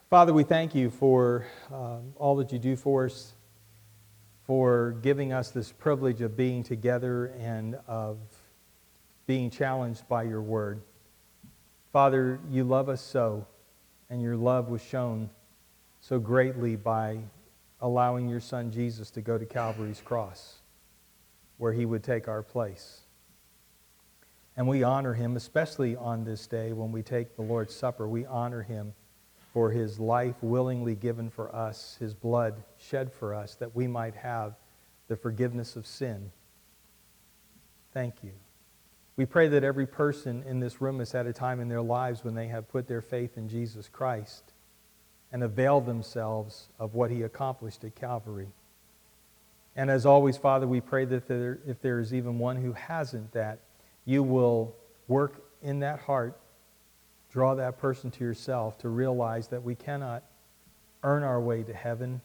Father, we thank you for all that you do for us, for giving us this privilege of being together and of being challenged by your word. Father, you love us so, and your love was shown so greatly by allowing your Son Jesus to go to Calvary's cross, where he would take our place. And we honor him, especially on this day when we take the Lord's Supper. We honor him for his life willingly given for us, his blood shed for us, that we might have the forgiveness of sin. Thank you. We pray that every person in this room has had a time in their lives when they have put their faith in Jesus Christ and availed themselves of what he accomplished at Calvary. And as always, Father, we pray that if there is even one who hasn't, that you will work in that heart, draw that person to yourself to realize that we cannot earn our way to heaven.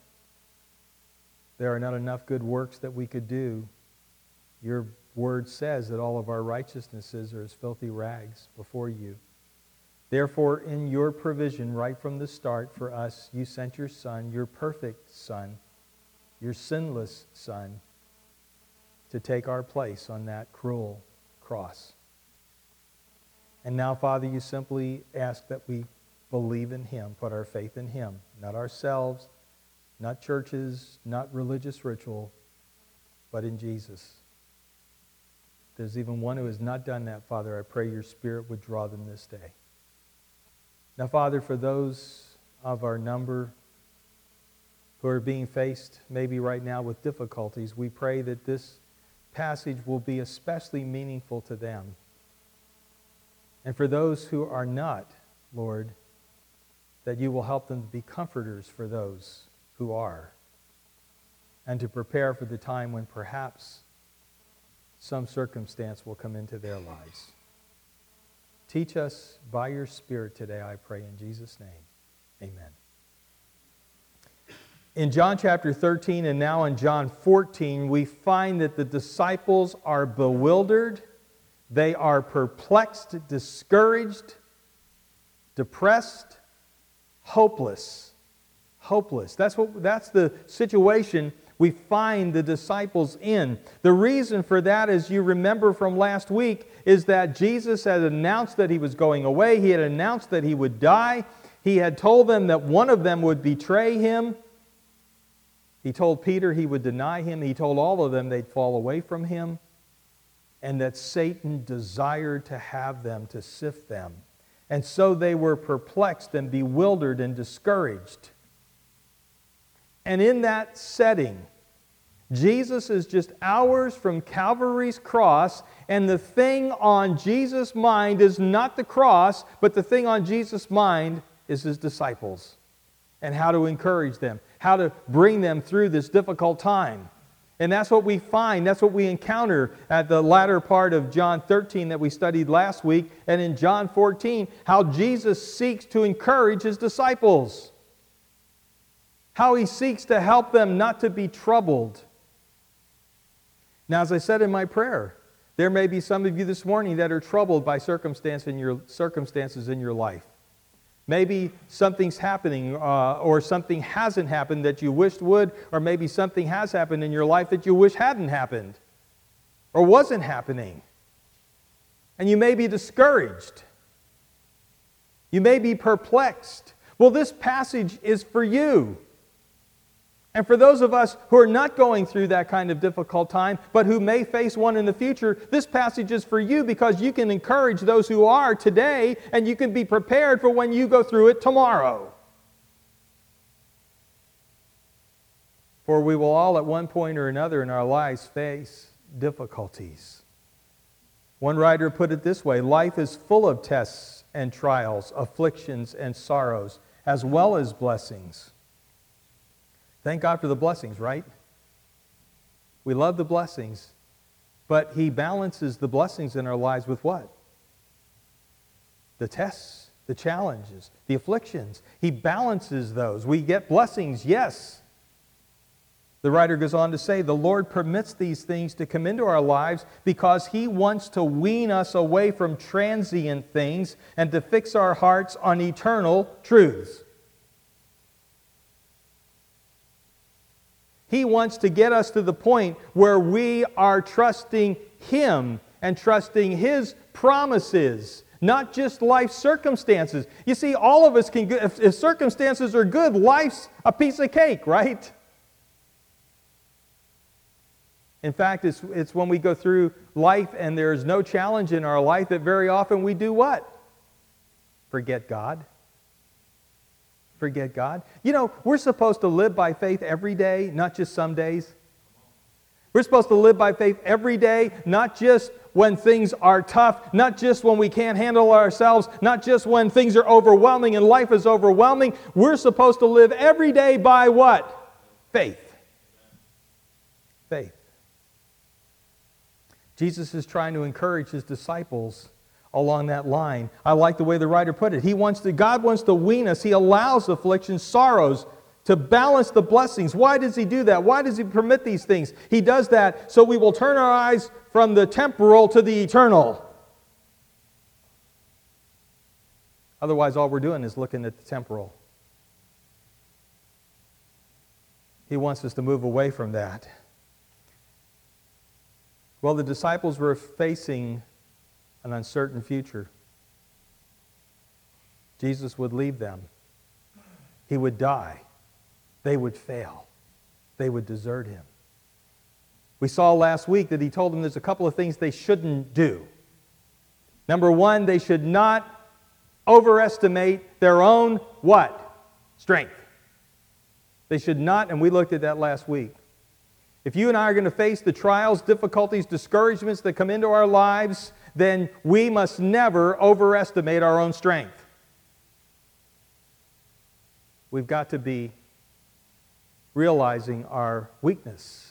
There are not enough good works that we could do. Your word says that all of our righteousnesses are as filthy rags before you. Therefore, in your provision right from the start for us, you sent your Son, your perfect Son, your sinless Son, to take our place on that cruel cross. And now, Father, you simply ask that we believe in him, put our faith in him, not ourselves, not churches, not religious ritual, but in Jesus. If there's even one who has not done that, Father, I pray your Spirit would draw them this day. Now, Father, for those of our number who are being faced maybe right now with difficulties, we pray that this passage will be especially meaningful to them. And for those who are not, Lord, that you will help them to be comforters for those who are, and to prepare for the time when perhaps some circumstance will come into their lives. Teach us by your Spirit today, I pray in Jesus' name. Amen. In John chapter 13 and now in John 14, we find that the disciples are bewildered. They are perplexed, discouraged, depressed, hopeless. Hopeless. That's the situation we find the disciples in. The reason for that, as you remember from last week, is that Jesus had announced that he was going away. He had announced that he would die. He had told them that one of them would betray him. He told Peter he would deny him. He told all of them they'd fall away from him, and that Satan desired to have them, to sift them. And so they were perplexed and bewildered and discouraged. And in that setting, Jesus is just hours from Calvary's cross, and the thing on Jesus' mind is not the cross, but the thing on Jesus' mind is his disciples, and how to encourage them, how to bring them through this difficult time. And that's what we find, that's what we encounter at the latter part of John 13 that we studied last week, and in John 14, how Jesus seeks to encourage his disciples. How he seeks to help them not to be troubled. Now, as I said in my prayer, there may be some of you this morning that are troubled by circumstances in your life. Maybe something's happening or something hasn't happened that you wished would, or maybe something has happened in your life that you wish hadn't happened or wasn't happening. And you may be discouraged. You may be perplexed. Well, this passage is for you. And for those of us who are not going through that kind of difficult time, but who may face one in the future, this passage is for you because you can encourage those who are today, and you can be prepared for when you go through it tomorrow. For we will all at one point or another in our lives face difficulties. One writer put it this way: life is full of tests and trials, afflictions and sorrows, as well as blessings. Thank God for the blessings, right? We love the blessings, but he balances the blessings in our lives with what? The tests, the challenges, the afflictions. He balances those. We get blessings, yes. The writer goes on to say, the Lord permits these things to come into our lives because he wants to wean us away from transient things and to fix our hearts on eternal truths. He wants to get us to the point where we are trusting Him and trusting His promises, not just life circumstances. You see, all of us can, if circumstances are good, life's a piece of cake, right? In fact, it's when we go through life and there's no challenge in our life that very often we do what? Forget God. Forget God. You know, we're supposed to live by faith every day, not just some days. We're supposed to live by faith every day, not just when things are tough, not just when we can't handle ourselves, not just when things are overwhelming and life is overwhelming. We're supposed to live every day by what? Faith. Faith. Jesus is trying to encourage His disciples along that line. I like the way the writer put it. God wants to wean us. He allows afflictions, sorrows, to balance the blessings. Why does He do that? Why does He permit these things? He does that so we will turn our eyes from the temporal to the eternal. Otherwise, all we're doing is looking at the temporal. He wants us to move away from that. Well, the disciples were facing an uncertain future. Jesus would leave them. He would die. They would fail. They would desert Him. We saw last week that He told them there's a couple of things they shouldn't do. Number one, they should not overestimate their own what? Strength. They should not, and we looked at that last week. If you and I are going to face the trials, difficulties, discouragements that come into our lives, then we must never overestimate our own strength. We've got to be realizing our weakness.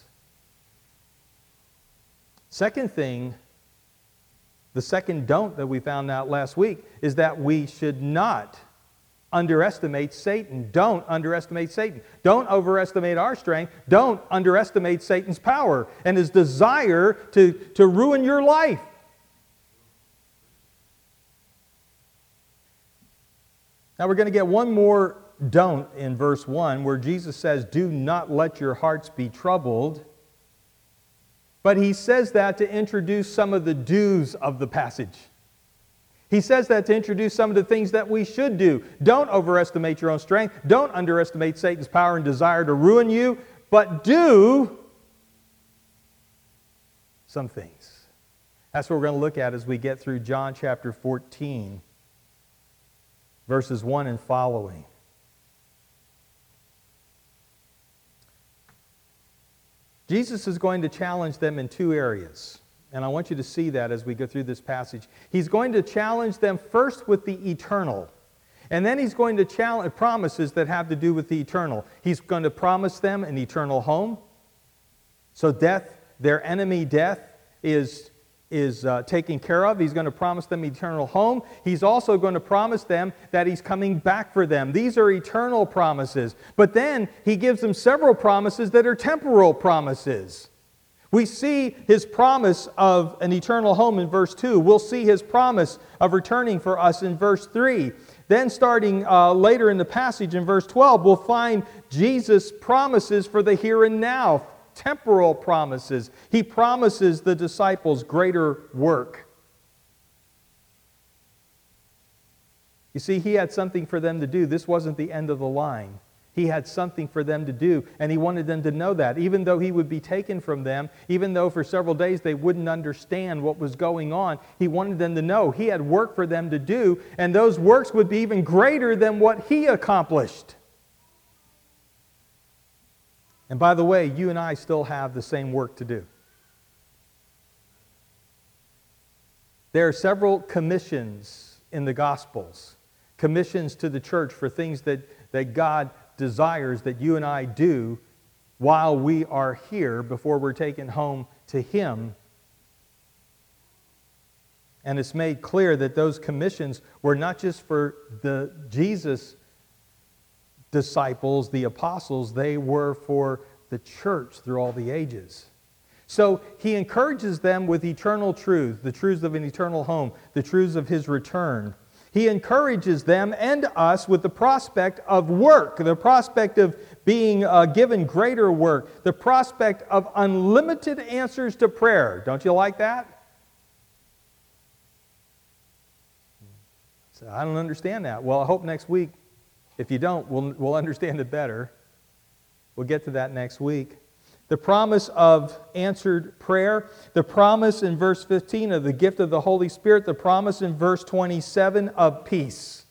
Second thing, the second don't that we found out last week, is that we should not underestimate Satan. Don't underestimate Satan. Don't overestimate our strength. Don't underestimate Satan's power and his desire to ruin your life. Now we're going to get one more don't in verse 1 where Jesus says, "Do not let your hearts be troubled." But He says that to introduce some of the do's of the passage. He says that to introduce some of the things that we should do. Don't overestimate your own strength. Don't underestimate Satan's power and desire to ruin you. But do some things. That's what we're going to look at as we get through John chapter 14, verses 1 and following. Jesus is going to challenge them in two areas. And I want you to see that as we go through this passage. He's going to challenge them first with the eternal. And then He's going to challenge promises that have to do with the eternal. He's going to promise them an eternal home. So death, their enemy death, is taken care of. He's going to promise them eternal home. He's also going to promise them that He's coming back for them. These are eternal promises. But then He gives them several promises that are temporal promises. We see His promise of an eternal home in verse 2. We'll see His promise of returning for us in verse 3. Then starting later in the passage in verse 12, we'll find Jesus' promises for the here and now, temporal promises. He promises the disciples greater work. You see, He had something for them to do. This wasn't the end of the line. He had something for them to do, and He wanted them to know that. Even though He would be taken from them, even though for several days they wouldn't understand what was going on, He wanted them to know He had work for them to do, and those works would be even greater than what He accomplished. And by the way, you and I still have the same work to do. There are several commissions in the Gospels, commissions to the church for things that God desires that you and I do while we are here before we're taken home to Him. And it's made clear that those commissions were not just for the Jesus disciples, the apostles, they were for the church through all the ages. So He encourages them with eternal truth, the truths of an eternal home, the truths of His return. He encourages them and us with the prospect of work, the prospect of being given greater work, the prospect of unlimited answers to prayer. Don't you like that? So I don't understand that. Well, I hope next week, if you don't, we'll understand it better. We'll get to that next week. The promise of answered prayer, the promise in verse 15 of the gift of the Holy Spirit, the promise in verse 27 of peace.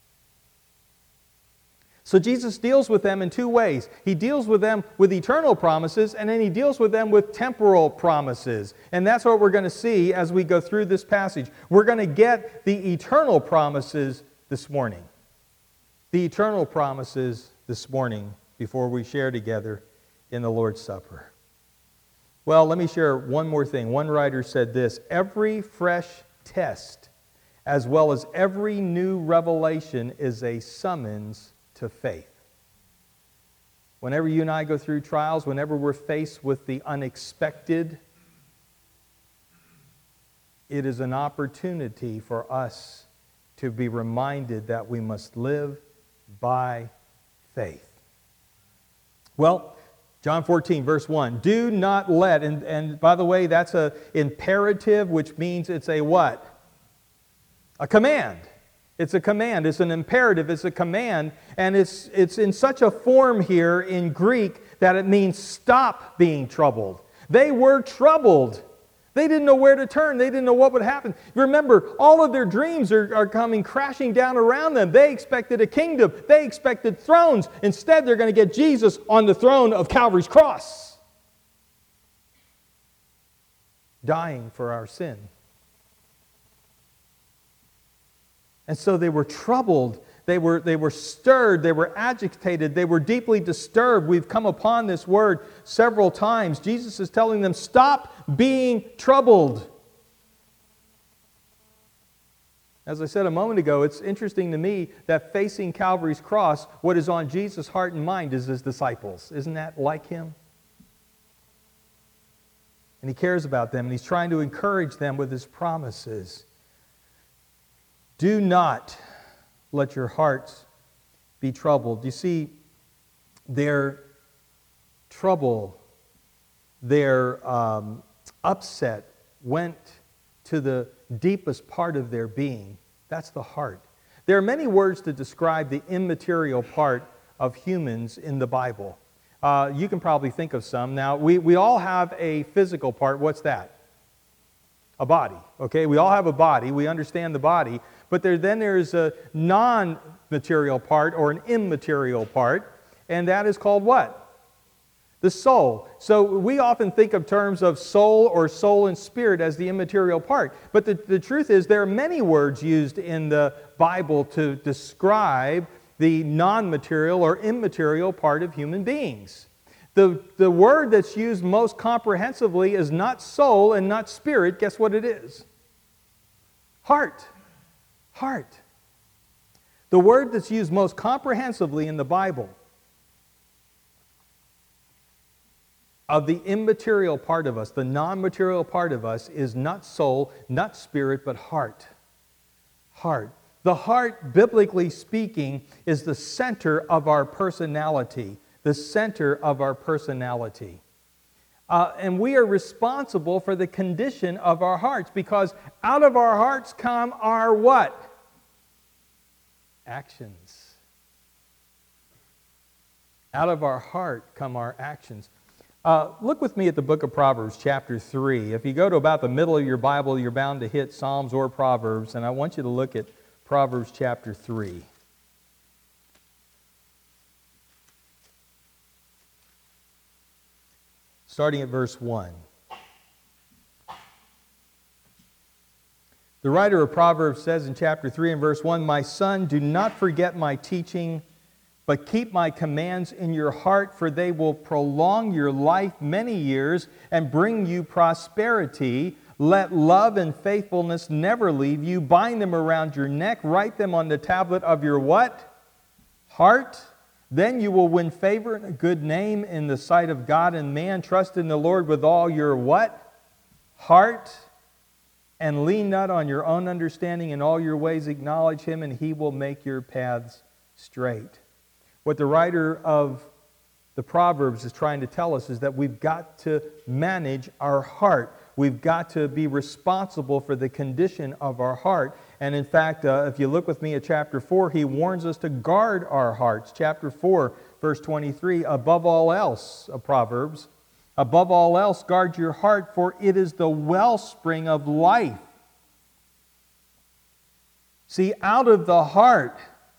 So Jesus deals with them in two ways. He deals with them with eternal promises, and then He deals with them with temporal promises. And that's what we're going to see as we go through this passage. We're going to get the eternal promises this morning. The eternal promises this morning before we share together in the Lord's Supper. Well, let me share one more thing. One writer said this: every fresh test, as well as every new revelation, is a summons to faith. Whenever you and I go through trials, whenever we're faced with the unexpected, it is an opportunity for us to be reminded that we must live by faith. Well, John 14, verse 1, do not let, and by the way, that's an imperative, which means it's a what? A command. It's a command. It's an imperative. It's a command. And it's in such a form here in Greek that it means stop being troubled. They were troubled. They didn't know where to turn. They didn't know what would happen. Remember, all of their dreams are coming crashing down around them. They expected a kingdom. They expected thrones. Instead, they're going to get Jesus on the throne of Calvary's cross, dying for our sin. And so they were troubled. They were stirred. They were agitated. They were deeply disturbed. We've come upon this word several times. Jesus is telling them, stop being troubled. As I said a moment ago, it's interesting to me that facing Calvary's cross, what is on Jesus' heart and mind is His disciples. Isn't that like Him? And He cares about them, and He's trying to encourage them with His promises. Do not let your hearts be troubled. You see, their trouble, their upset went to the deepest part of their being. That's the heart. There are many words to describe the immaterial part of humans in the Bible. You can probably think of some. Now, we all have a physical part. What's that? A body. Okay, we all have a body. We understand the body. But then there's a non-material part or an immaterial part, and that is called what? The soul. So we often think of terms of soul or soul and spirit as the immaterial part. But the truth is there are many words used in the Bible to describe the non-material or immaterial part of human beings. The word that's used most comprehensively is not soul and not spirit. Guess what it is? Heart. Heart. The word that's used most comprehensively in the Bible of the immaterial part of us, the non-material part of us, is not soul, not spirit, but heart. Heart. The heart, biblically speaking, is the center of our personality. The center of our personality. And we are responsible for the condition of our hearts, because out of our hearts come our what? Actions. Out of our heart come our actions. Look with me at the book of Proverbs, chapter 3. If you go to about the middle of your Bible, you're bound to hit Psalms or Proverbs, and I want you to look at Proverbs chapter 3. Starting at verse 1. The writer of Proverbs says in chapter 3 and verse 1, "My son, do not forget my teaching, but keep my commands in your heart, for they will prolong your life many years and bring you prosperity. Let love and faithfulness never leave you. Bind them around your neck. Write them on the tablet of your" what? Heart. "Then you will win favor and a good name in the sight of God and man. Trust in the Lord with all your" what? Heart. and lean not on your own understanding. In all your ways acknowledge Him, and He will make your paths straight. What the writer of the Proverbs is trying to tell us is that we've got to manage our heart. We've got to be responsible for the condition of our heart. And in fact, if you look with me at chapter 4, he warns us to guard our hearts. Chapter 4, verse 23, above all else, Proverbs, above all else, guard your heart, for it is the wellspring of life. See, out of the heart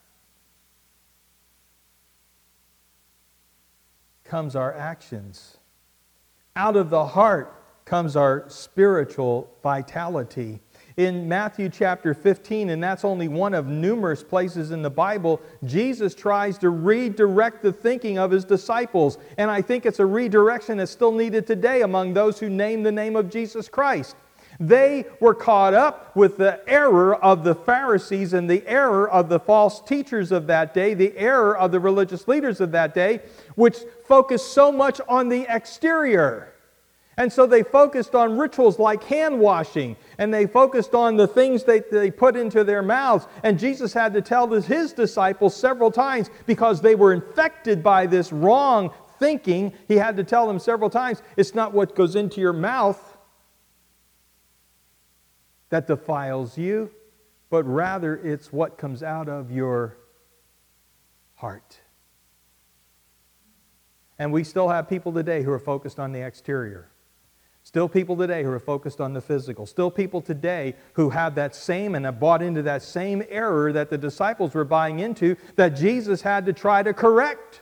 comes our actions. Out of the heart comes our spiritual vitality. In Matthew chapter 15, and that's only one of numerous places in the Bible, Jesus tries to redirect the thinking of His disciples. And I think it's a redirection that's still needed today among those who name the name of Jesus Christ. They were caught up with the error of the Pharisees and the error of the false teachers of that day, the error of the religious leaders of that day, which focused so much on the exterior. And so they focused on rituals like hand washing, and they focused on the things they put into their mouths. And Jesus had to tell His disciples several times, because they were infected by this wrong thinking, He had to tell them several times, it's not what goes into your mouth that defiles you, but rather it's what comes out of your heart. And we still have people today who are focused on the exterior. Still people today who are focused on the physical. Still people today who have that same and have bought into that same error that the disciples were buying into, that Jesus had to try to correct.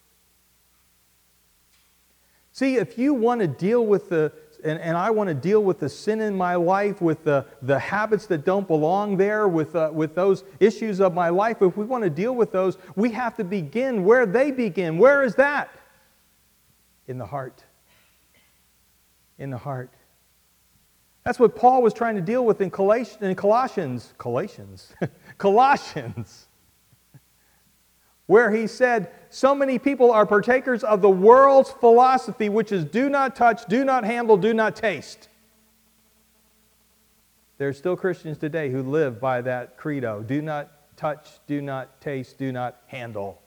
See, if you want to deal with and I want to deal with the sin in my life, with the habits that don't belong there, with those issues of my life, if we want to deal with those, we have to begin where they begin. Where is that? In the heart. In the heart. That's what Paul was trying to deal with in Colossians, where he said, so many people are partakers of the world's philosophy, which is do not touch, do not handle, do not taste. There are still Christians today who live by that credo. Do not touch, do not taste, do not handle.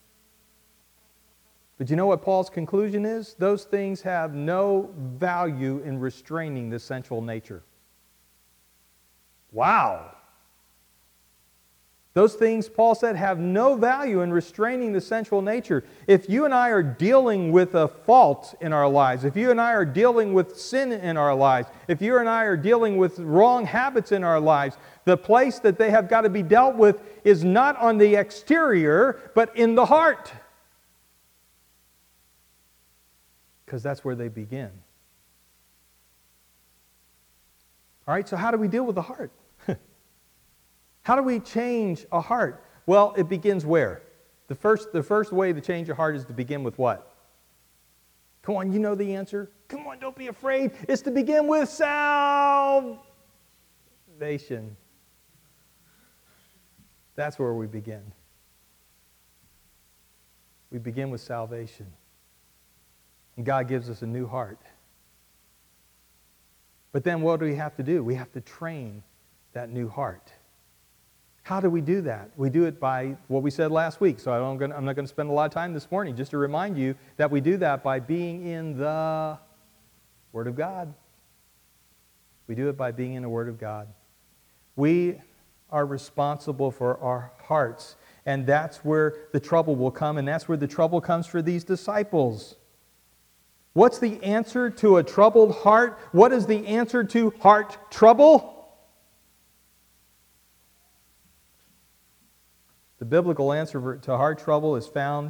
But you know what Paul's conclusion is? Those things have no value in restraining the sensual nature. Wow! Those things, Paul said, have no value in restraining the sensual nature. If you and I are dealing with a fault in our lives, if you and I are dealing with sin in our lives, if you and I are dealing with wrong habits in our lives, the place that they have got to be dealt with is not on the exterior, but in the heart. Because that's where they begin. All right, so how do we deal with the heart? How do we change a heart? Well, it begins where? The first way to change a heart is to begin with what? Come on, you know the answer. Come on, don't be afraid. It's to begin with salvation. That's where we begin. We begin with salvation. And God gives us a new heart. But then what do we have to do? We have to train that new heart. How do we do that? We do it by what we said last week. So I'm not going to spend a lot of time this morning just to remind you that we do that by being in the Word of God. We do it by being in the Word of God. We are responsible for our hearts. And that's where the trouble will come. And that's where the trouble comes for these disciples. What's the answer to a troubled heart? What is the answer to heart trouble? The biblical answer to heart trouble is found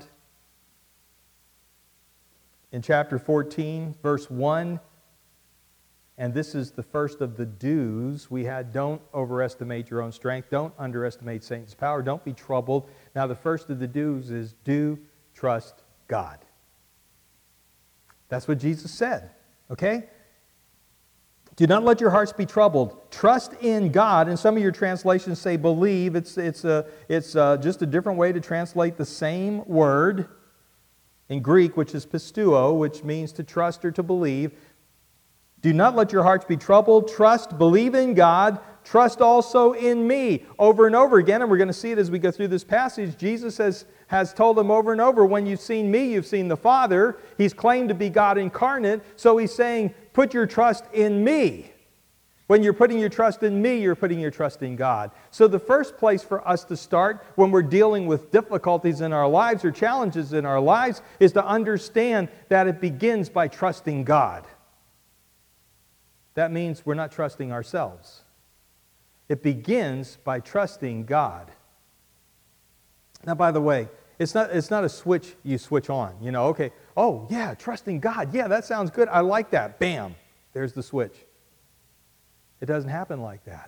in chapter 14, verse 1. And this is the first of the do's. We had, don't overestimate your own strength. Don't underestimate Satan's power. Don't be troubled. Now the first of the do's is do trust God. That's what Jesus said, okay? Do not let your hearts be troubled. Trust in God. And some of your translations say believe. It's just a different way to translate the same word in Greek, which is pisteuo, which means to trust or to believe. Do not let your hearts be troubled. Trust, believe in God. Trust also in me. Over and over again, and we're going to see it as we go through this passage, Jesus has told them over and over, when you've seen me, you've seen the Father. He's claimed to be God incarnate, so he's saying, put your trust in me. When you're putting your trust in me, you're putting your trust in God. So the first place for us to start when we're dealing with difficulties in our lives or challenges in our lives is to understand that it begins by trusting God. That means we're not trusting ourselves. It begins by trusting God. Now, by the way, it's not a switch you switch on. You know, okay, oh yeah, trusting God. Yeah, that sounds good. I like that. Bam, there's the switch. It doesn't happen like that.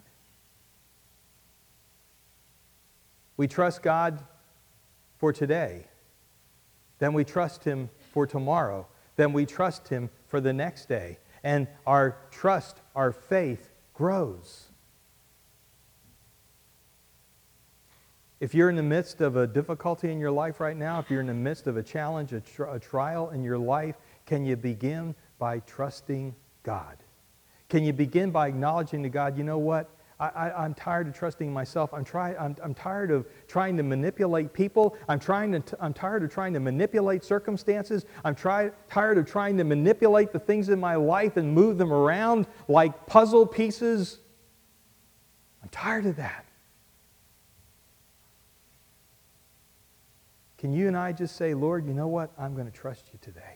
We trust God for today. Then we trust Him for tomorrow. Then we trust Him for the next day. And our trust, our faith grows. If you're in the midst of a difficulty in your life right now, if you're in the midst of a challenge, a trial in your life, can you begin by trusting God? Can you begin by acknowledging to God, you know what? I'm tired of trusting myself. I'm tired of trying to manipulate people. I'm tired of trying to manipulate circumstances. I'm tired of trying to manipulate the things in my life and move them around like puzzle pieces. I'm tired of that. Can you and I just say, Lord, you know what? I'm going to trust you today.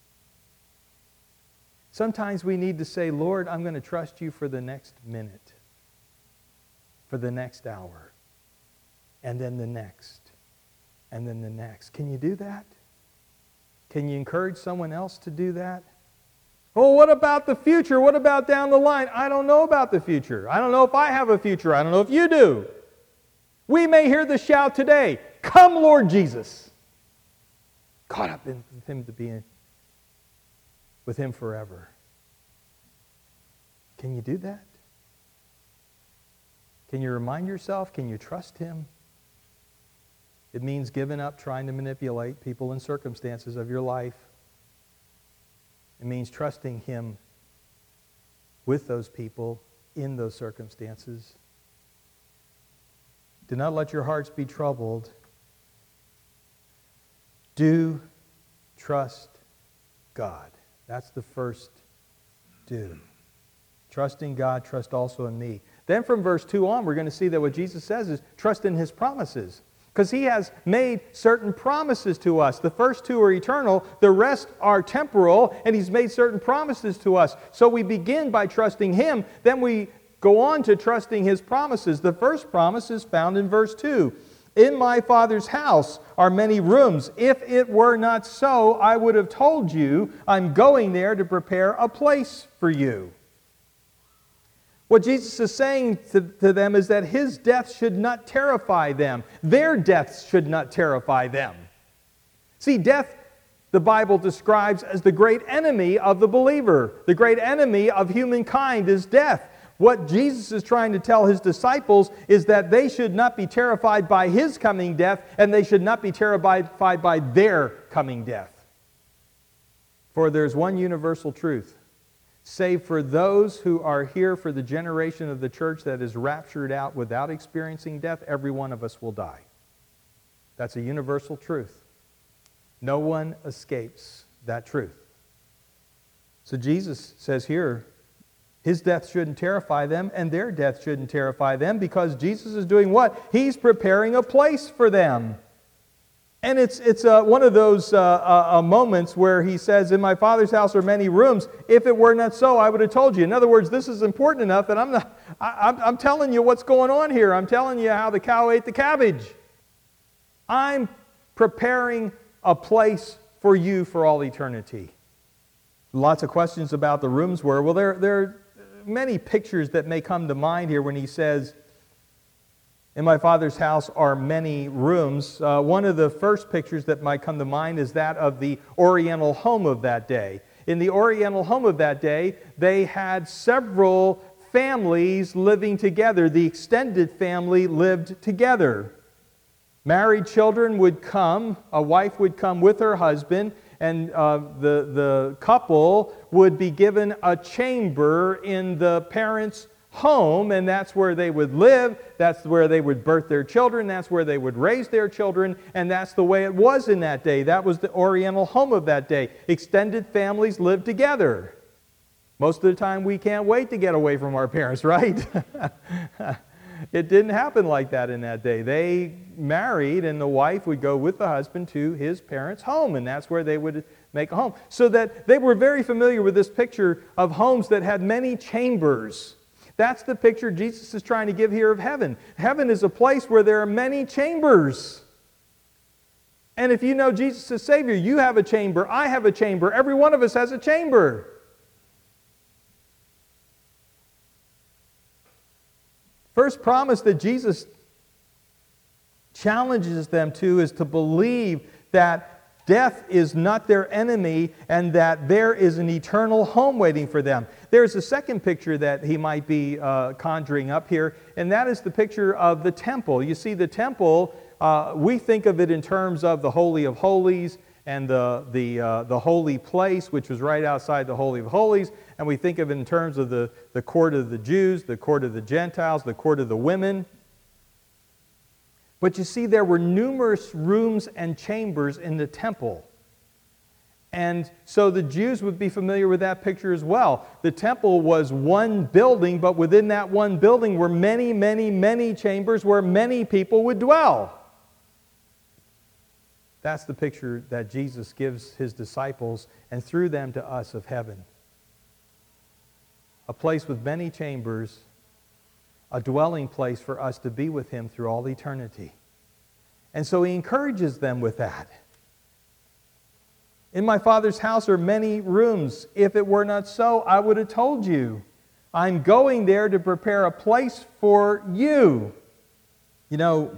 Sometimes we need to say, Lord, I'm going to trust you for the next minute, for the next hour, and then the next, and then the next. Can you do that? Can you encourage someone else to do that? Oh, what about the future? What about down the line? I don't know about the future. I don't know if I have a future. I don't know if you do. We may hear the shout today, come Lord Jesus. Caught up in Him to be with Him forever. Can you do that? Can you remind yourself? Can you trust Him? It means giving up trying to manipulate people and circumstances of your life. It means trusting Him with those people in those circumstances. Do not let your hearts be troubled. Do trust God. That's the first do. Trust in God, trust also in me. Then from verse 2 on, we're going to see that what Jesus says is trust in His promises. Because He has made certain promises to us. The first two are eternal, the rest are temporal, and He's made certain promises to us. So we begin by trusting Him, then we go on to trusting His promises. The first promise is found in verse 2. In my Father's house are many rooms. If it were not so, I would have told you, I'm going there to prepare a place for you. What Jesus is saying to them is that His death should not terrify them. Their deaths should not terrify them. See, death, the Bible describes as the great enemy of the believer. The great enemy of humankind is death. What Jesus is trying to tell His disciples is that they should not be terrified by His coming death, and they should not be terrified by their coming death. For there's one universal truth. Save for those who are here for the generation of the church that is raptured out without experiencing death, every one of us will die. That's a universal truth. No one escapes that truth. So Jesus says here, His death shouldn't terrify them, and their death shouldn't terrify them, because Jesus is doing what? He's preparing a place for them. And it's one of those moments where He says, in my Father's house are many rooms. If it were not so, I would have told you. In other words, this is important enough that I'm telling you what's going on here. I'm telling you how the cow ate the cabbage. I'm preparing a place for you for all eternity. Lots of questions about the rooms were. Well, there are many pictures that may come to mind here when He says, in my Father's house are many rooms. One of the first pictures that might come to mind is that of the Oriental home of that day. In the Oriental home of that day, they had several families living together. The extended family lived together. Married children would come, a wife would come with her husband, the couple would be given a chamber in the parents' home, and that's where they would live, that's where they would birth their children, that's where they would raise their children, and that's the way it was in that day. That was the Oriental home of that day. Extended families lived together. Most of the time we can't wait to get away from our parents, right? It didn't happen like that in that day. They married, and the wife would go with the husband to his parents' home, and that's where they would make a home. So that they were very familiar with this picture of homes that had many chambers. That's the picture Jesus is trying to give here of heaven. Heaven is a place where there are many chambers. And if you know Jesus as Savior, you have a chamber, I have a chamber, every one of us has a chamber. First promise that Jesus challenges them to is to believe that death is not their enemy and that there is an eternal home waiting for them. There's a second picture that he might be conjuring up here, and that is the picture of the temple. You see, the temple, we think of it in terms of the Holy of Holies and the holy place, which was right outside the Holy of Holies, and we think of it in terms of the court of the Jews, the court of the Gentiles, the court of the women. But you see, there were numerous rooms and chambers in the temple. And so the Jews would be familiar with that picture as well. The temple was one building, but within that one building were many, many, many chambers where many people would dwell. That's the picture that Jesus gives his disciples and through them to us of heaven. A place with many chambers, a dwelling place for us to be with him through all eternity. And so he encourages them with that. In my Father's house are many rooms. If it were not so, I would have told you. I'm going there to prepare a place for you. You know,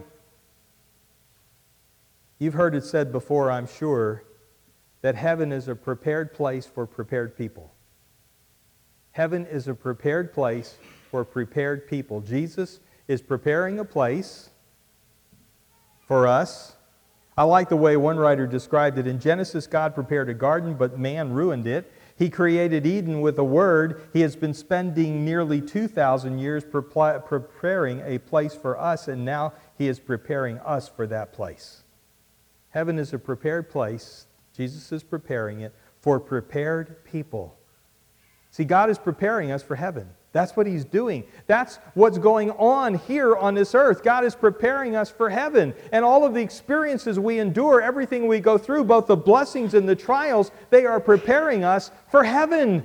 you've heard it said before, I'm sure, that heaven is a prepared place for prepared people. Heaven is a prepared place for prepared people. Jesus is preparing a place for us. I like the way one writer described it. In Genesis, God prepared a garden, but man ruined it. He created Eden with a word. He has been spending nearly 2,000 years preparing a place for us, and now he is preparing us for that place. Heaven is a prepared place. Jesus is preparing it for prepared people. See, God is preparing us for heaven. That's what he's doing. That's what's going on here on this earth. God is preparing us for heaven. And all of the experiences we endure, everything we go through, both the blessings and the trials, they are preparing us for heaven.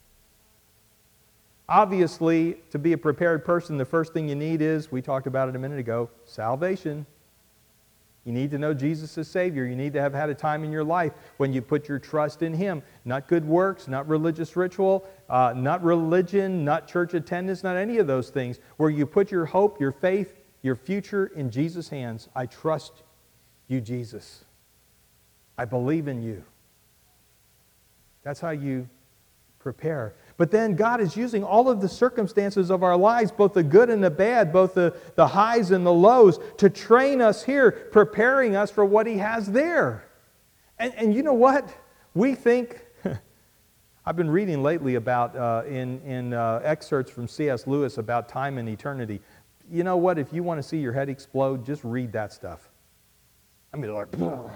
Obviously, to be a prepared person, the first thing you need is, we talked about it a minute ago, salvation. You need to know Jesus as Savior. You need to have had a time in your life when you put your trust in him. Not good works, not religious ritual, not religion, not church attendance, not any of those things. Where you put your hope, your faith, your future in Jesus' hands. I trust you, Jesus. I believe in you. That's how you prepare. But then God is using all of the circumstances of our lives, both the good and the bad, both the highs and the lows, to train us here, preparing us for what he has there. And you know what? We think, I've been reading lately about, in excerpts from C.S. Lewis about time and eternity. You know what? If you want to see your head explode, just read that stuff. I mean, like,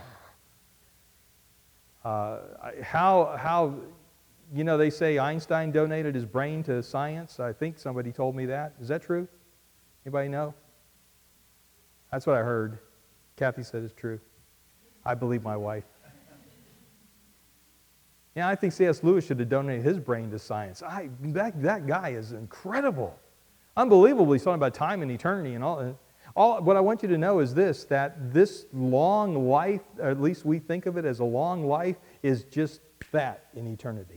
how you know, they say Einstein donated his brain to science. I think somebody told me that. Is that true? Anybody know? That's what I heard. Kathy said it's true. I believe my wife. Yeah, I think C.S. Lewis should have donated his brain to science. That guy is incredible. Unbelievable. He's talking about time and eternity and all. What I want you to know is this, that this long life, or at least we think of it as a long life, is just that in eternity.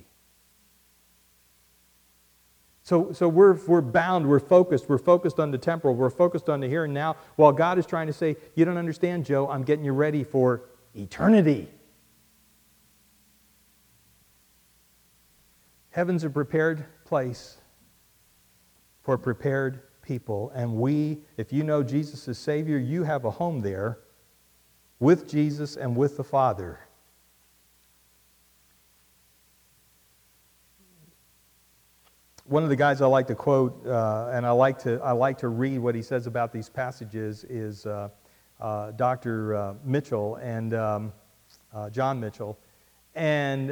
So we're bound, we're focused on the temporal, we're focused on the here and now, while God is trying to say, you don't understand, Joe, I'm getting you ready for eternity. Heaven's a prepared place for prepared people, and we, if you know Jesus as Savior, you have a home there with Jesus and with the Father. One of the guys I like to quote, and I like to read what he says about these passages, is Dr. Mitchell and John Mitchell, and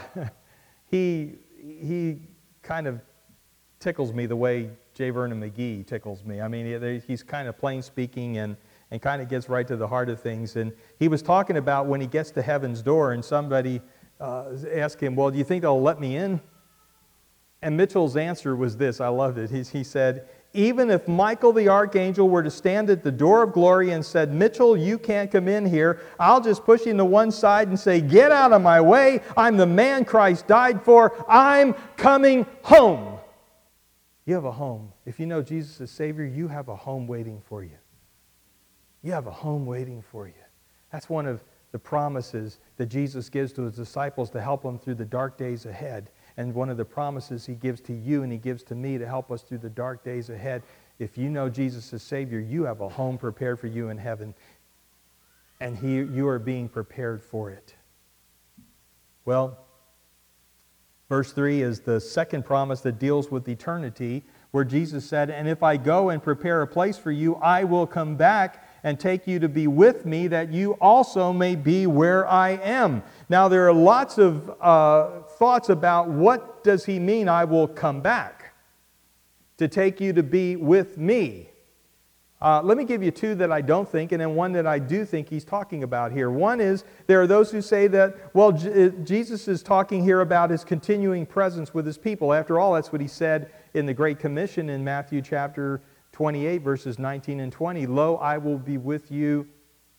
he kind of tickles me the way J. Vernon McGee tickles me. I mean, he's kind of plain speaking and kind of gets right to the heart of things. And he was talking about when he gets to heaven's door, and somebody asked him, "Well, do you think they'll let me in?" And Mitchell's answer was this. I loved it. He said, "Even if Michael the archangel were to stand at the door of glory and said, 'Mitchell, you can't come in here,' I'll just push him to one side and say, 'Get out of my way. I'm the man Christ died for. I'm coming home.'" You have a home. If you know Jesus as Savior, you have a home waiting for you. You have a home waiting for you. That's one of the promises that Jesus gives to his disciples to help them through the dark days ahead. And one of the promises he gives to you and he gives to me to help us through the dark days ahead. If you know Jesus as Savior, you have a home prepared for you in heaven. And you are being prepared for it. Well, verse 3 is the second promise that deals with eternity, where Jesus said, "And if I go and prepare a place for you, I will come back and take you to be with me, that you also may be where I am." Now, there are lots of thoughts about what does he mean, "I will come back to take you to be with me." Let me give you two that I don't think, and then one that I do think he's talking about here. One is, there are those who say that, well, Jesus is talking here about his continuing presence with his people. After all, that's what he said in the Great Commission in Matthew chapter 28, verses 19 and 20. "Lo, I will be with you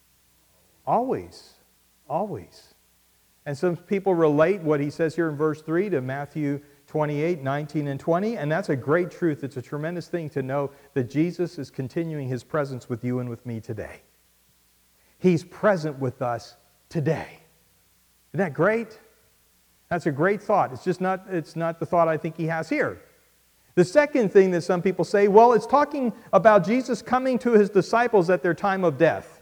always." Always. And some people relate what he says here in verse 3 to Matthew 28, 19 and 20. And that's a great truth. It's a tremendous thing to know that Jesus is continuing his presence with you and with me today. He's present with us today. Isn't that great? That's a great thought. It's not the thought I think he has here. The second thing that some people say, well, it's talking about Jesus coming to his disciples at their time of death.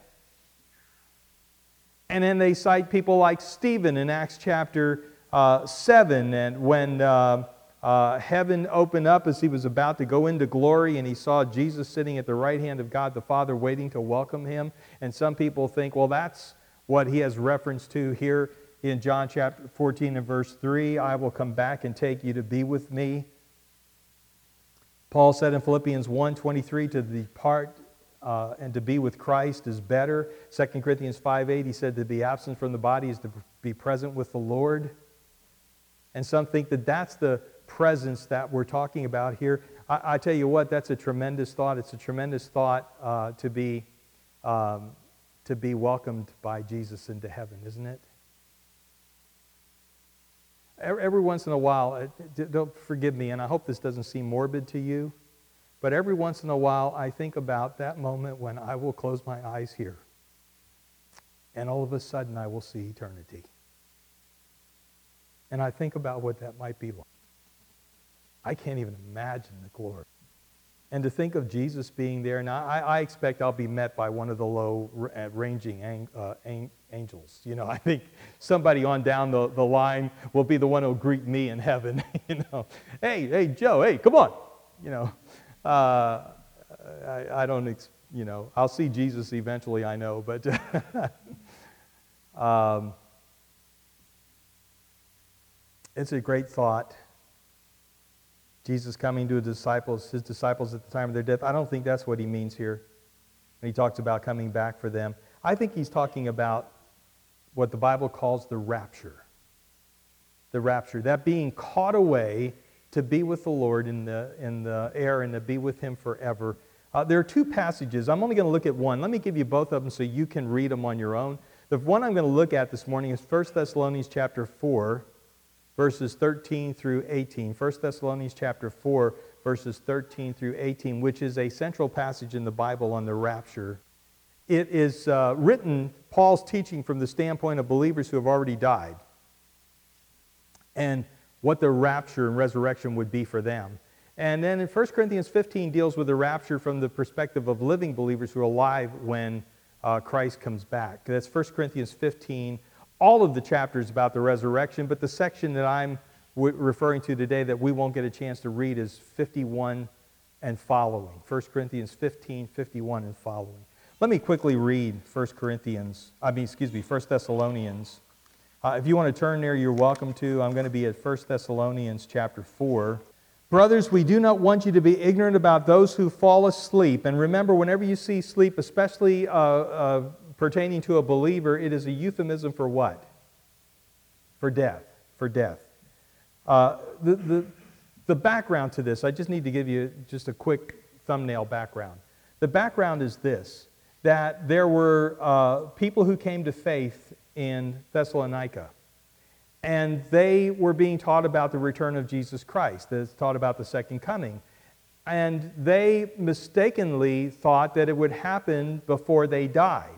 And then they cite people like Stephen in Acts chapter 7, and when heaven opened up as he was about to go into glory, and he saw Jesus sitting at the right hand of God the Father waiting to welcome him. And some people think, well, that's what he has reference to here in John chapter 14 and verse 3, "I will come back and take you to be with me." Paul said in Philippians 1:23, to depart and to be with Christ is better. 2 Corinthians 5:8, he said to be absent from the body is to be present with the Lord. And some think that that's the presence that we're talking about here. I tell you what, that's a tremendous thought. It's a tremendous thought to be welcomed by Jesus into heaven, isn't it? Every once in a while, don't forgive me, and I hope this doesn't seem morbid to you, but every once in a while I think about that moment when I will close my eyes here, and all of a sudden I will see eternity. And I think about what that might be like. I can't even imagine the glory. And to think of Jesus being there, now I expect I'll be met by one of the low-ranging angels. You know, I think somebody on down the line will be the one who'll greet me in heaven. You know, hey, Joe, hey, come on. You know, I don't, you know, I'll see Jesus eventually, I know, but it's a great thought. Jesus coming to his disciples at the time of their death. I don't think that's what he means here when he talks about coming back for them. I think he's talking about what the Bible calls the rapture. The rapture, that being caught away to be with the Lord in the air and to be with him forever. There are two passages. I'm only going to look at one. Let me give you both of them so you can read them on your own. The one I'm going to look at this morning is 1 Thessalonians chapter 4. Verses 13 through 18. 1 Thessalonians chapter 4, verses 13 through 18, which is a central passage in the Bible on the rapture. It is written, Paul's teaching from the standpoint of believers who have already died, and what the rapture and resurrection would be for them. And then in 1 Corinthians 15 deals with the rapture from the perspective of living believers who are alive when Christ comes back. That's 1 Corinthians 15. All of the chapters about the resurrection, but the section that I'm referring to today that we won't get a chance to read is 51 and following. 1 Corinthians 15, 51 and following. Let me quickly read 1 Thessalonians. If you want to turn there, you're welcome to. I'm going to be at 1 Thessalonians chapter 4. Brothers, we do not want you to be ignorant about those who fall asleep. And remember, whenever you see sleep, especially pertaining to a believer, it is a euphemism for what? For death. For death. The background to this, I just need to give you just a quick thumbnail background. The background is this, that there were people who came to faith in Thessalonica. And they were being taught about the return of Jesus Christ. They taught about the second coming. And they mistakenly thought that it would happen before they died.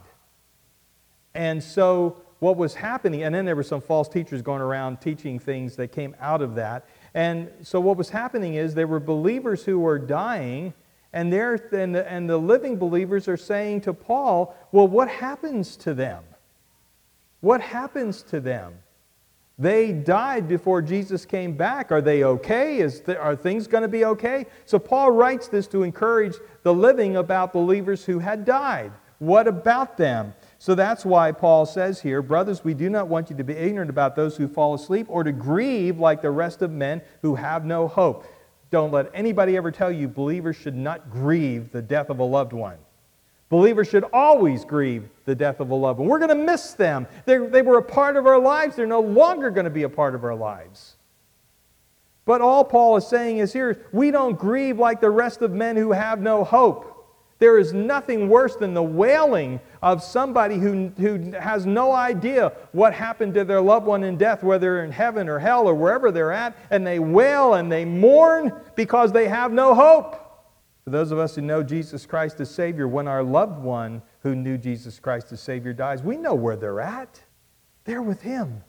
And so what was happening, and then there were some false teachers going around teaching things that came out of that. And so what was happening is there were believers who were dying, and the living believers are saying to Paul, well, what happens to them? What happens to them? They died before Jesus came back. Are they okay? Are things going to be okay? So Paul writes this to encourage the living about believers who had died. What about them? So that's why Paul says here, brothers, we do not want you to be ignorant about those who fall asleep or to grieve like the rest of men who have no hope. Don't let anybody ever tell you believers should not grieve the death of a loved one. Believers should always grieve the death of a loved one. We're going to miss them. They were a part of our lives. They're no longer going to be a part of our lives. But all Paul is saying is here, we don't grieve like the rest of men who have no hope. There is nothing worse than the wailing of somebody who has no idea what happened to their loved one in death, whether in heaven or hell or wherever they're at, and they wail and they mourn because they have no hope. For those of us who know Jesus Christ as Savior, when our loved one who knew Jesus Christ as Savior dies, we know where they're at. They're with Him.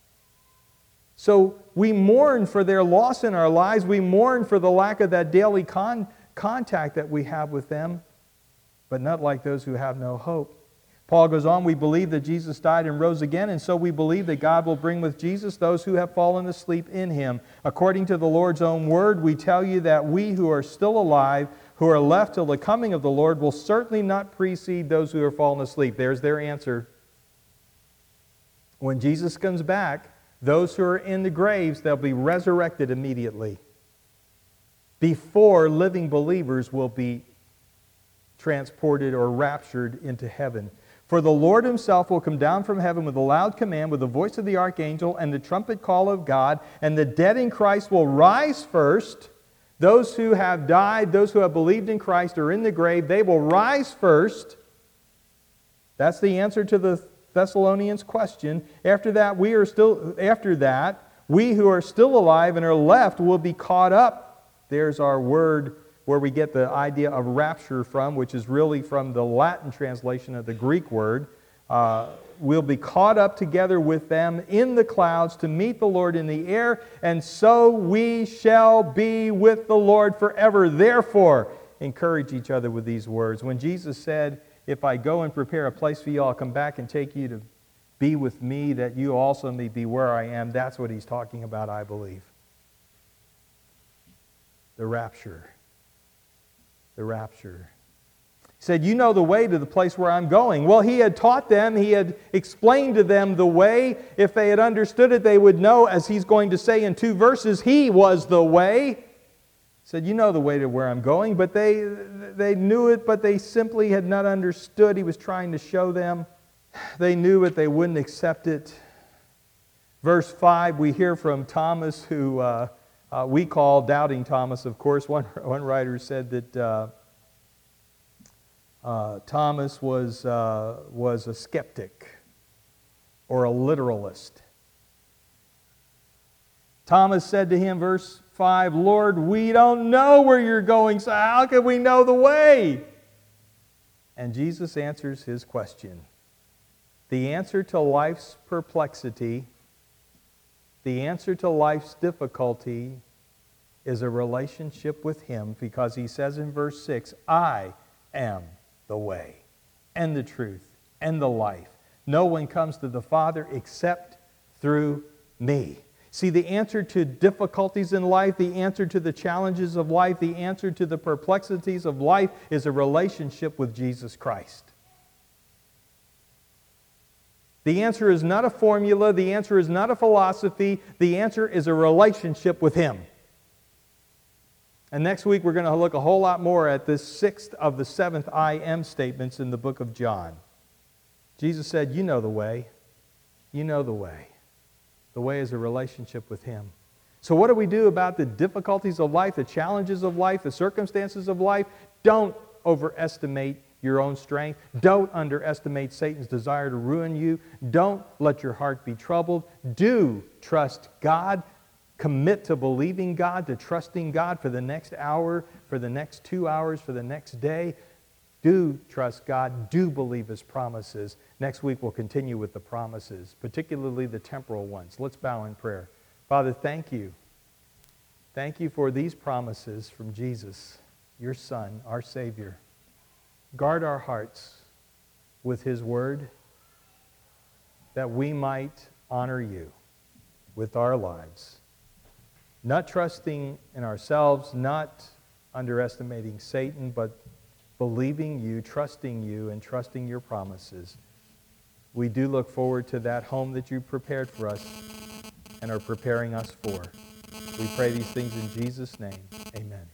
So we mourn for their loss in our lives. We mourn for the lack of that daily contact that we have with them, but not like those who have no hope. Paul goes on, we believe that Jesus died and rose again, and so we believe that God will bring with Jesus those who have fallen asleep in Him. According to the Lord's own word, we tell you that we who are still alive, who are left till the coming of the Lord, will certainly not precede those who are fallen asleep. There's their answer. When Jesus comes back, those who are in the graves, they'll be resurrected immediately before living believers will be transported or raptured into heaven. For the Lord Himself will come down from heaven with a loud command, with the voice of the archangel and the trumpet call of God, and the dead in Christ will rise first. Those who have died, those who have believed in Christ are in the grave, they will rise first. That's the answer to the Thessalonians' question. After that, we who are still alive and are left will be caught up. There's our word where we get the idea of rapture from, which is really from the Latin translation of the Greek word. We'll be caught up together with them in the clouds to meet the Lord in the air, and so we shall be with the Lord forever. Therefore, encourage each other with these words. When Jesus said, if I go and prepare a place for you, I'll come back and take you to be with me, that you also may be where I am, that's what He's talking about, I believe. The rapture. The rapture. He said, you know the way to the place where I'm going. Well, He had taught them, He had explained to them the way. If they had understood it, they would know, as He's going to say in 2 verses, He was the way. He said, you know the way to where I'm going. But they knew it, but they simply had not understood. He was trying to show them. They knew it, they wouldn't accept it. Verse 5, we hear from Thomas, who we call Doubting Thomas, of course. One writer said that Thomas was a skeptic or a literalist. Thomas said to Him, verse 5, Lord, we don't know where you're going, so how can we know the way? And Jesus answers his question. The answer to life's perplexity, the answer to life's difficulty is a relationship with Him, because He says in verse 6, I am the way and the truth and the life. No one comes to the Father except through me. See, the answer to difficulties in life, the answer to the challenges of life, the answer to the perplexities of life is a relationship with Jesus Christ. The answer is not a formula. The answer is not a philosophy. The answer is a relationship with Him. And next week we're going to look a whole lot more at this 6th of the 7th I am statements in the book of John. Jesus said, you know the way. You know the way. The way is a relationship with Him. So what do we do about the difficulties of life, the challenges of life, the circumstances of life? Don't overestimate your own strength. Don't underestimate Satan's desire to ruin you. Don't let your heart be troubled. Do trust God. Commit to believing God, to trusting God for the next hour, for the next 2 hours, for the next day. Do trust God. Do believe His promises. Next week we'll continue with the promises, particularly the temporal ones. Let's bow in prayer. Father, thank you. Thank you for these promises from Jesus, your Son, our Savior. Guard our hearts with His Word, that we might honor you with our lives. Not trusting in ourselves, not underestimating Satan, but believing you, trusting you, and trusting your promises. We do look forward to that home that you prepared for us and are preparing us for. We pray these things in Jesus' name. Amen.